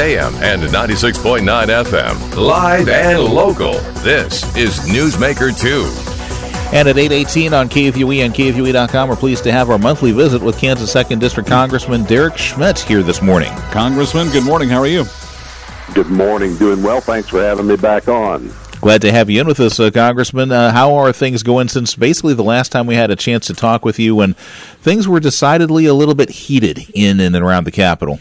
AM and 96.9 FM. Live and local. This is Newsmaker 2. And at 8:18 on KFUE and KFUE.com, we're pleased to have our monthly visit with Kansas 2nd District Congressman Derek Schmidt here this morning. Congressman, good morning. How are you? Good morning. Doing well. Thanks for having me back on. Glad to have you in with us, Congressman. How are things going since basically the last time we had a chance to talk with you when things were decidedly a little bit heated in and around the Capitol?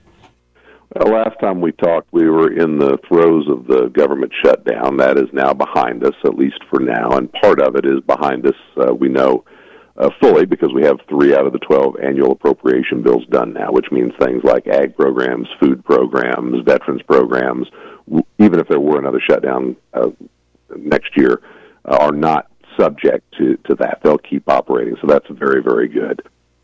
Well, last time we talked, we were in the throes of the government shutdown. That is now behind us, at least for now, and part of it is behind us, we know, fully, because we have 3 out of the 12 annual appropriation bills done now, which means things like ag programs, food programs, veterans programs, even if there were another shutdown next year, are not subject to that. They'll keep operating, so that's very, very good.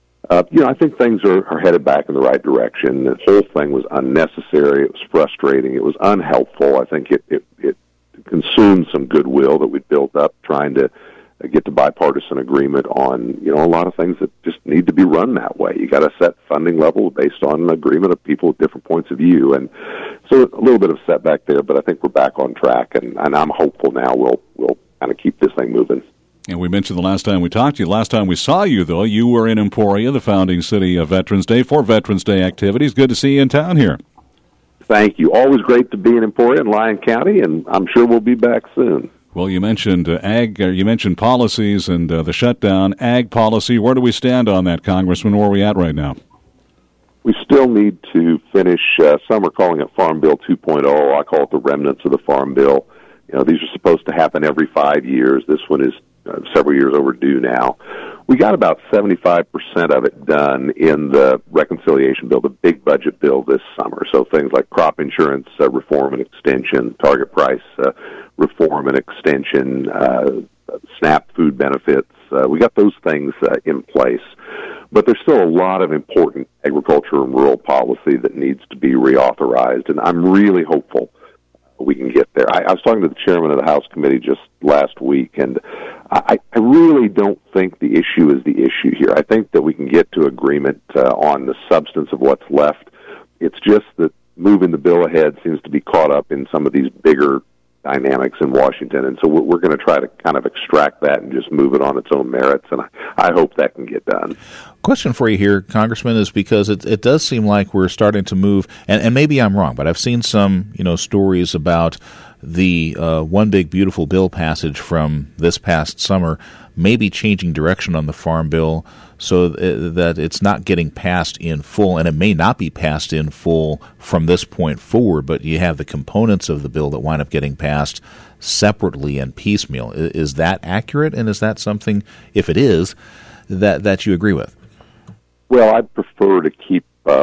I think things are headed back in the right direction. The whole thing was unnecessary. It was frustrating. It was unhelpful. I think it consumed some goodwill that we'd built up trying to get to bipartisan agreement on, a lot of things that just need to be run that way. You got to set funding levels based on an agreement of people with different points of view. And so a little bit of setback there, but I think we're back on track, and I'm hopeful now we'll kind of keep this thing moving. And we mentioned the last time we talked to you. Last time we saw you, though, you were in Emporia, the founding city of Veterans Day, for Veterans Day activities. Good to see you in town here. Thank you. Always great to be in Emporia in Lyon County, and I'm sure we'll be back soon. Well, you mentioned ag. You mentioned policies and the shutdown. Ag policy. Where do we stand on that, Congressman? Where are we at right now? We still need to finish. Some are calling it Farm Bill 2.0. I call it the remnants of the Farm Bill. These are supposed to happen every 5 years. This one is several years overdue now. We got about 75% of it done in the reconciliation bill, the big budget bill this summer. So things like crop insurance reform and extension, target price reform and extension, SNAP food benefits. We got those things in place. But there's still a lot of important agriculture and rural policy that needs to be reauthorized, and I'm really hopeful we can get there. I was talking to the chairman of the House committee just last week, and I really don't think the issue is the issue here. I think that we can get to agreement on the substance of what's left. It's just that moving the bill ahead seems to be caught up in some of these bigger dynamics in Washington, and so we're going to try to kind of extract that and just move it on its own merits, and I hope that can get done. Question for you here, Congressman, is because it does seem like we're starting to move, and maybe I'm wrong, but I've seen some stories about the One Big Beautiful Bill passage from this past summer maybe changing direction on the Farm Bill so that it's not getting passed in full, and it may not be passed in full from this point forward, but you have the components of the bill that wind up getting passed separately and piecemeal. Is that accurate, and is that something, if it is, that you agree with? Well, I'd prefer to keep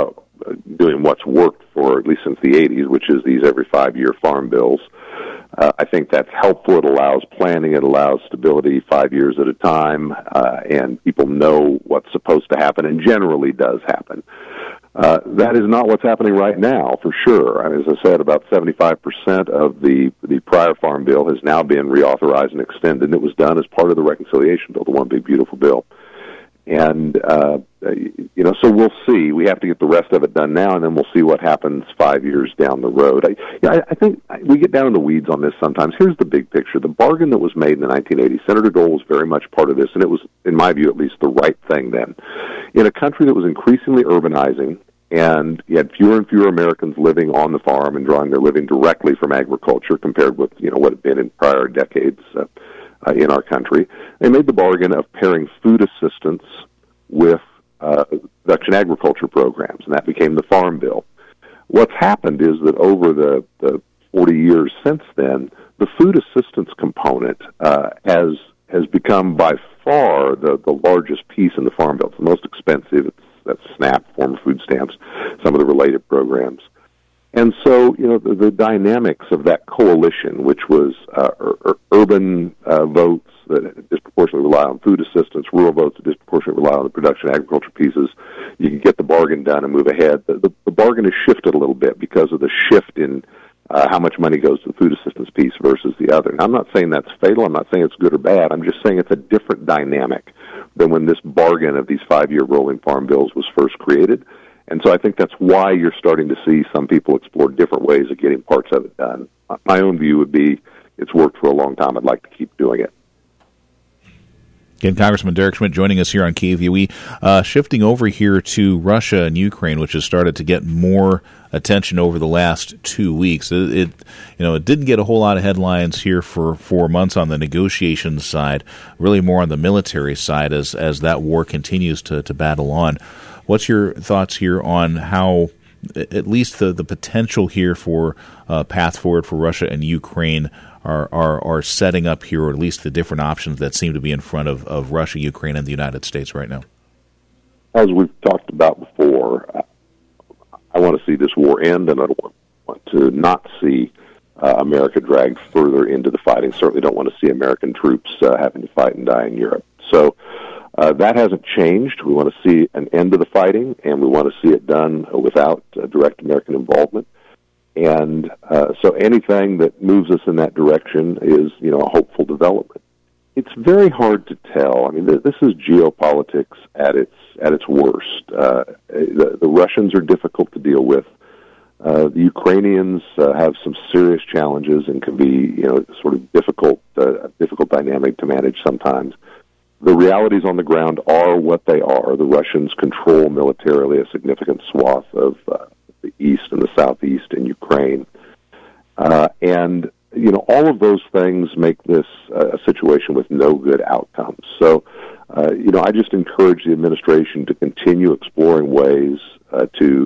doing what's worked for at least since the 80s, which is these every 5-year farm bills. I think that's helpful. It allows planning. It allows stability 5 years at a time, and people know what's supposed to happen, and generally does happen. That is not what's happening right now, for sure. As I said, about 75% of the prior farm bill has now been reauthorized and extended, and it was done as part of the reconciliation bill, the One Big Beautiful Bill. And, so we'll see. We have to get the rest of it done now, and then we'll see what happens 5 years down the road. I think we get down in the weeds on this sometimes. Here's the big picture. The bargain that was made in the 1980s, Senator Dole was very much part of this, and it was, in my view, at least the right thing then. In a country that was increasingly urbanizing, and you had fewer and fewer Americans living on the farm and drawing their living directly from agriculture compared with, what had been in prior decades in our country, they made the bargain of pairing food assistance with production agriculture programs, and that became the Farm Bill. What's happened is that over the 40 years since then, the food assistance component has become by far the largest piece in the Farm Bill. It's the most expensive. That's SNAP, former food stamps, some of the related programs. And so, the dynamics of that coalition, which was urban votes that disproportionately rely on food assistance, rural votes that disproportionately rely on the production agriculture pieces, you can get the bargain done and move ahead. The bargain has shifted a little bit because of the shift in how much money goes to the food assistance piece versus the other. And I'm not saying that's fatal. I'm not saying it's good or bad. I'm just saying it's a different dynamic than when this bargain of these 5-year rolling farm bills was first created. And so I think that's why you're starting to see some people explore different ways of getting parts of it done. My own view would be it's worked for a long time. I'd like to keep doing it. Again, Congressman Derek Schmidt joining us here on KVOE. Shifting over here to Russia and Ukraine, which has started to get more attention over the last 2 weeks. It didn't get a whole lot of headlines here for 4 months on the negotiations side, really more on the military side as that war continues to battle on. What's your thoughts here on how at least the potential here for path forward for Russia and Ukraine are setting up here, or at least the different options that seem to be in front of Russia, Ukraine, and the United States right now? As we've talked about before, I want to see this war end, and I don't want to not see America dragged further into the fighting. Certainly don't want to see American troops having to fight and die in Europe. So that hasn't changed. We want to see an end to the fighting, and we want to see it done without direct American involvement. And so anything that moves us in that direction is, a hopeful development. It's very hard to tell. I mean, this is geopolitics at its worst. The Russians are difficult to deal with. The Ukrainians have some serious challenges and can be, sort of difficult dynamic to manage sometimes. The realities on the ground are what they are. The Russians control militarily a significant swath of the east and the southeast in Ukraine. And, all of those things make this a situation with no good outcomes. So, I just encourage the administration to continue exploring ways to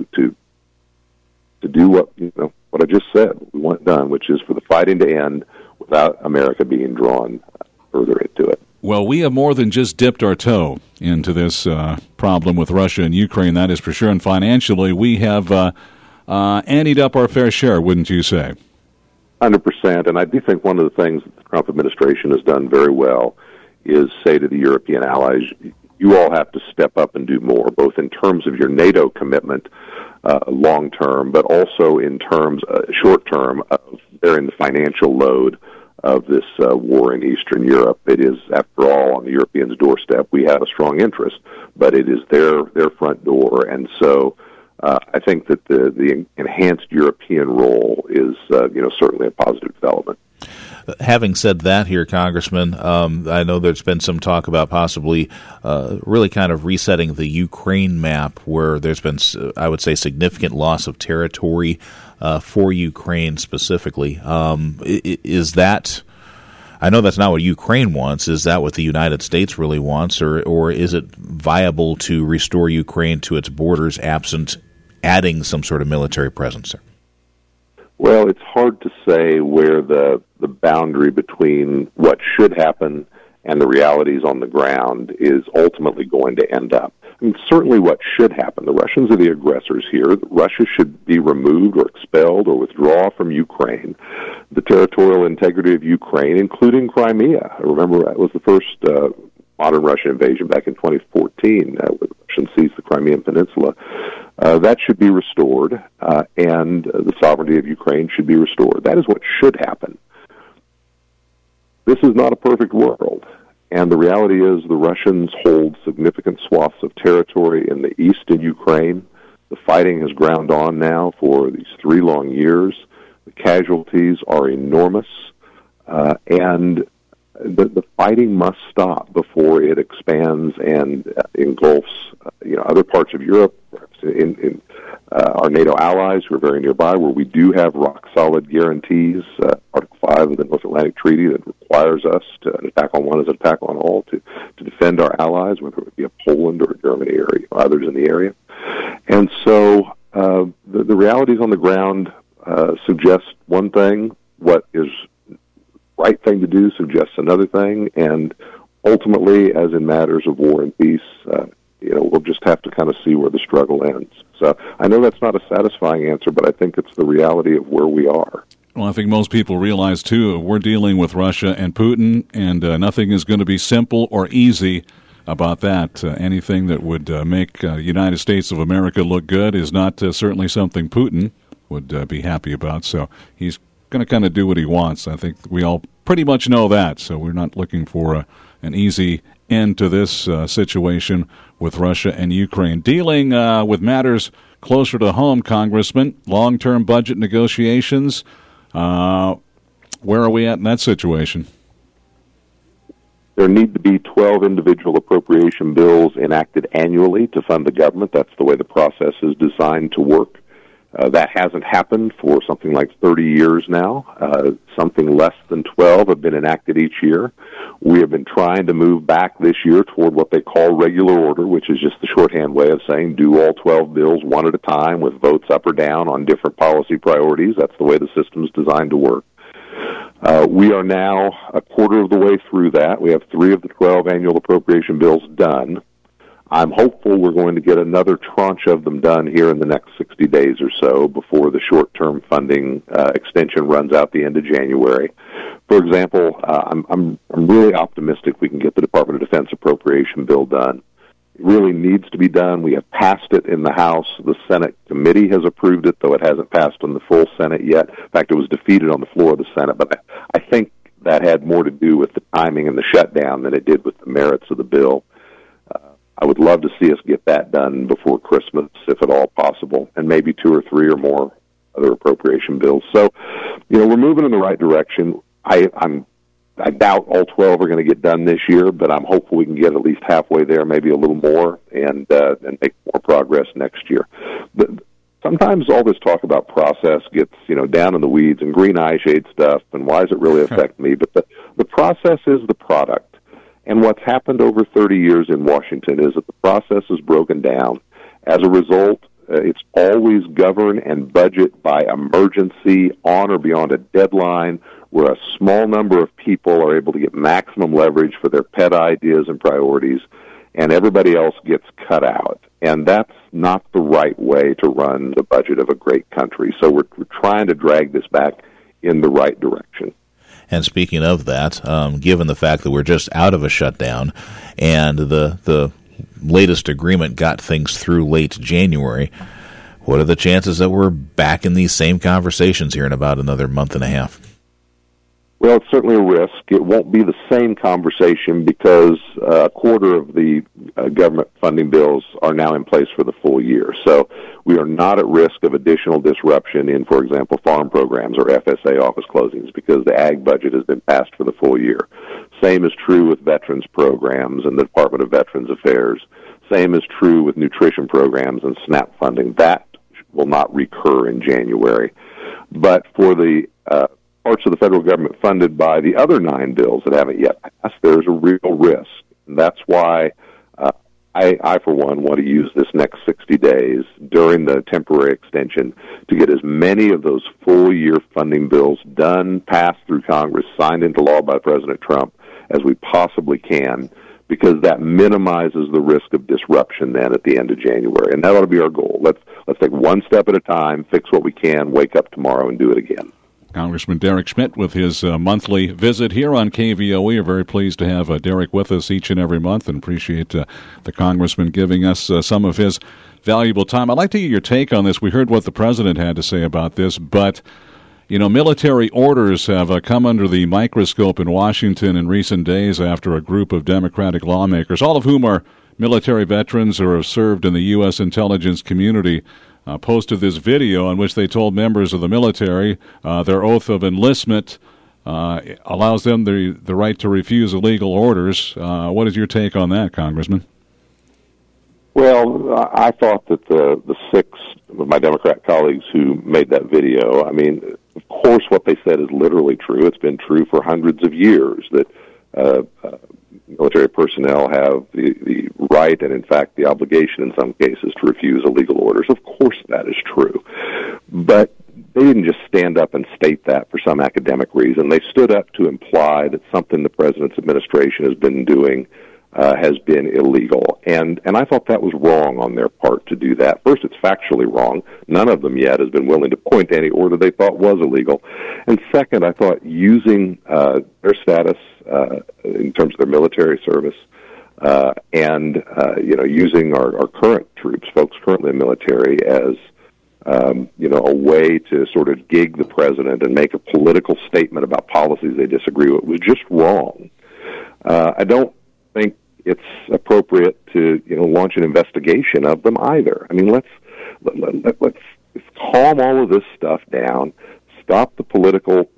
do what I just said we want done, which is for the fighting to end without America being drawn further into it. Well, we have more than just dipped our toe into this problem with Russia and Ukraine, that is for sure. And financially, we have anteed up our fair share, wouldn't you say? 100%. And I do think one of the things that the Trump administration has done very well is say to the European allies, you all have to step up and do more, both in terms of your NATO commitment long-term, but also in terms, short-term, of bearing the financial load of this war in Eastern Europe. It is, after all, on the Europeans' doorstep. We have a strong interest, but it is their front door. And so I think that the enhanced European role is, certainly a positive development. Having said that here, Congressman, I know there's been some talk about possibly really kind of resetting the Ukraine map, where there's been, I would say, significant loss of territory for Ukraine specifically. Is that, I know that's not what Ukraine wants, is that what the United States really wants, or is it viable to restore Ukraine to its borders absent adding some sort of military presence there? Well, it's hard to say where the boundary between what should happen and the realities on the ground is ultimately going to end up. I mean, certainly what should happen, the Russians are the aggressors here. Russia should be removed or expelled or withdraw from Ukraine. The territorial integrity of Ukraine, including Crimea. I remember that was the first modern Russian invasion back in 2014, where the Russians seized the Crimean Peninsula. That should be restored, and the sovereignty of Ukraine should be restored. That is what should happen. This is not a perfect world, and the reality is the Russians hold significant swaths of territory in the east in Ukraine. The fighting has ground on now for these 3 long years. The casualties are enormous, and the fighting must stop before it expands and engulfs other parts of Europe, perhaps in our NATO allies who are very nearby, where we do have rock-solid guarantees, Article 5 of the North Atlantic Treaty, that requires us to an attack on one is an attack on all, to defend our allies, whether it be a Poland or a Germany or others in the area. And so the realities on the ground suggest one thing, what is right thing to do suggests another thing, and ultimately, as in matters of war and peace, we'll just have to kind of see where the struggle ends. So I know that's not a satisfying answer, but I think it's the reality of where we are. Well, I think most people realize, too, we're dealing with Russia and Putin, and nothing is going to be simple or easy about that. Anything that would make the United States of America look good is not certainly something Putin would be happy about. So he's going to kind of do what he wants. I think we all pretty much know that, so we're not looking for an easy end to this situation with Russia and Ukraine. Dealing with matters closer to home, Congressman, long-term budget negotiations. Where are we at in that situation? There need to be 12 individual appropriation bills enacted annually to fund the government. That's the way the process is designed to work. That hasn't happened for something like 30 years now. Something less than 12 have been enacted each year. We have been trying to move back this year toward what they call regular order, which is just the shorthand way of saying do all 12 bills one at a time with votes up or down on different policy priorities. That's the way the system is designed to work. We are now a quarter of the way through that. We have 3 of the 12 annual appropriation bills done. I'm hopeful we're going to get another tranche of them done here in the next 60 days or so before the short-term funding extension runs out the end of January. For example, I'm really optimistic we can get the Department of Defense appropriation bill done. It really needs to be done. We have passed it in the House. The Senate committee has approved it, though it hasn't passed on the full Senate yet. In fact, it was defeated on the floor of the Senate, but I think that had more to do with the timing and the shutdown than it did with the merits of the bill. I would love to see us get that done before Christmas, if at all possible, and maybe 2 or 3 or more other appropriation bills. So, we're moving in the right direction. I doubt all 12 are going to get done this year, but I'm hopeful we can get at least halfway there, maybe a little more, and make more progress next year. But sometimes all this talk about process gets, down in the weeds and green eye shade stuff, and why does it really affect me? But the process is the product. And what's happened over 30 years in Washington is that the process is broken down. As a result, it's always govern and budget by emergency on or beyond a deadline where a small number of people are able to get maximum leverage for their pet ideas and priorities, and everybody else gets cut out. And that's not the right way to run the budget of a great country. So we're trying to drag this back in the right direction. And speaking of that, given the fact that we're just out of a shutdown and the latest agreement got things through late January, what are the chances that we're back in these same conversations here in about another month and a half? Well, it's certainly a risk. It won't be the same conversation because a quarter of the government funding bills are now in place for the full year. So we are not at risk of additional disruption in, for example, farm programs or FSA office closings because the ag budget has been passed for the full year. Same is true with veterans programs and the Department of Veterans Affairs. Same is true with nutrition programs and SNAP funding. That will not recur in January. But for the parts of the federal government funded by the other 9 bills that haven't yet passed, there's a real risk. And that's why I, for one, want to use this next 60 days during the temporary extension to get as many of those full-year funding bills done, passed through Congress, signed into law by President Trump as we possibly can, because that minimizes the risk of disruption then at the end of January. And that ought to be our goal. Let's take one step at a time, fix what we can, wake up tomorrow and do it again. Congressman Derek Schmidt with his monthly visit here on KVOE. We're very pleased to have Derek with us each and every month and appreciate the Congressman giving us some of his valuable time. I'd like to get your take on this. We heard what the President had to say about this, but military orders have come under the microscope in Washington in recent days after a group of Democratic lawmakers, all of whom are military veterans or have served in the U.S. intelligence community, posted this video in which they told members of the military their oath of enlistment allows them the right to refuse illegal orders. What is your take on that, Congressman? Well, I thought that the 6 of my Democrat colleagues who made that video, of course what they said is literally true. It's been true for hundreds of years that military personnel have the right and, in fact, the obligation in some cases to refuse illegal orders. Of course that is true. But they didn't just stand up and state that for some academic reason. They stood up to imply that something the President's administration has been doing has been illegal. And I thought that was wrong on their part to do that. First, it's factually wrong. None of them yet has been willing to point to any order they thought was illegal. And second, I thought using their status in terms of their military service and using our current troops, folks currently in the military, as a way to sort of gig the President and make a political statement about policies they disagree with was just wrong. I don't think it's appropriate to launch an investigation of them either. Let's calm all of this stuff down, stop the political,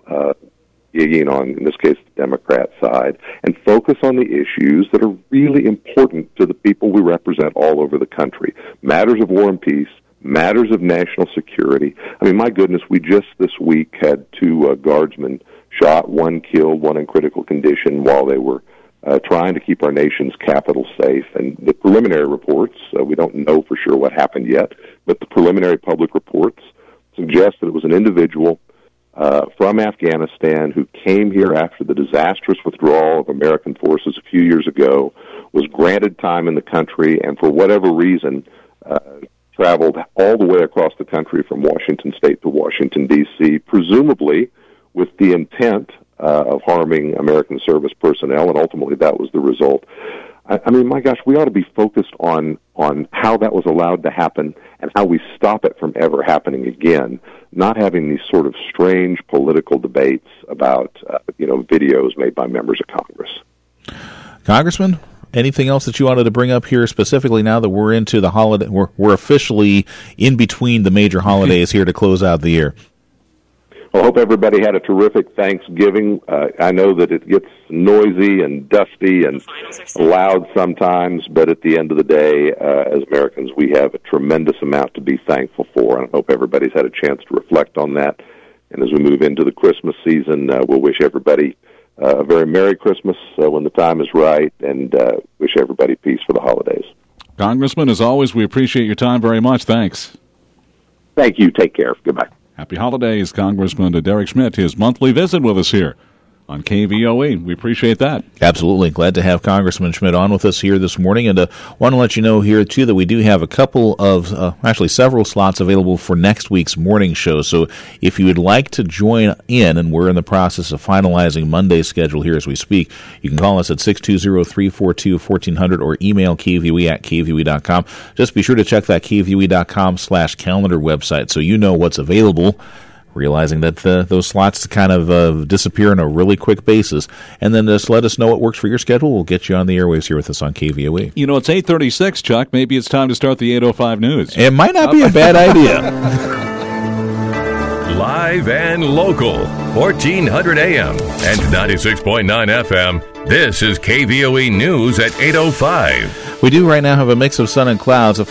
in this case, the Democrat side, and focus on the issues that are really important to the people we represent all over the country. Matters of war and peace, matters of national security. I mean, my goodness, we just this week had 2 guardsmen shot, 1 killed, 1 in critical condition while they were trying to keep our nation's capital safe. And the preliminary reports, we don't know for sure what happened yet, but the preliminary public reports suggest that it was an individual from Afghanistan who came here after the disastrous withdrawal of American forces a few years ago, was granted time in the country, and for whatever reason traveled all the way across the country from Washington State to Washington, D.C., presumably with the intent of harming American service personnel, and ultimately that was the result. I mean, my gosh, we ought to be focused on how that was allowed to happen and how we stop it from ever happening again, not having these sort of strange political debates about, videos made by members of Congress. Congressman, anything else that you wanted to bring up here specifically now that we're into the holiday? We're officially in between the major holidays here to close out the year. I hope everybody had a terrific Thanksgiving. I know that it gets noisy and dusty and loud sometimes, but at the end of the day, as Americans, we have a tremendous amount to be thankful for, and I hope everybody's had a chance to reflect on that. And as we move into the Christmas season, we'll wish everybody a very Merry Christmas when the time is right, and wish everybody peace for the holidays. Congressman, as always, we appreciate your time very much. Thanks. Thank you. Take care. Goodbye. Happy holidays, Congressman Derek Schmidt, his monthly visit with us here on KVOE. We appreciate that. Absolutely. Glad to have Congressman Schmidt on with us here this morning. And want to let you know here, too, that we do have a couple of, actually several slots available for next week's morning show. So if you would like to join in, and we're in the process of finalizing Monday's schedule here as we speak, you can call us at 620-342-1400 or email kvoe@kvoe.com. Just be sure to check that kvoe.com/calendar website so you know what's available, realizing that those slots kind of disappear on a really quick basis. And then just let us know what works for your schedule. We'll get you on the airwaves here with us on KVOE. You know, it's 8:36, Chuck. Maybe it's time to start the 8:05 news. It might not be a bad idea. Live and local, 1400 AM and 96.9 FM. This is KVOE News at 8:05. We do right now have a mix of sun and clouds.